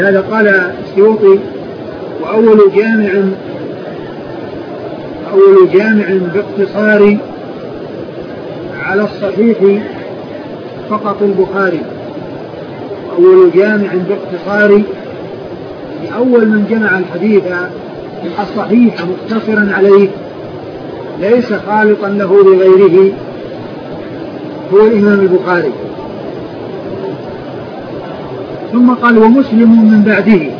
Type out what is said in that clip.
هذا قال السيوطي: وأول جامع باقتصار على الصحيح فقط البخاري. أول جامع باقتصار، أول من جمع الحديث الصحيح مقتصرا عليه ليس خالطا له بغيره هو الإمام البخاري. ثم قال: ومسلم من بعده.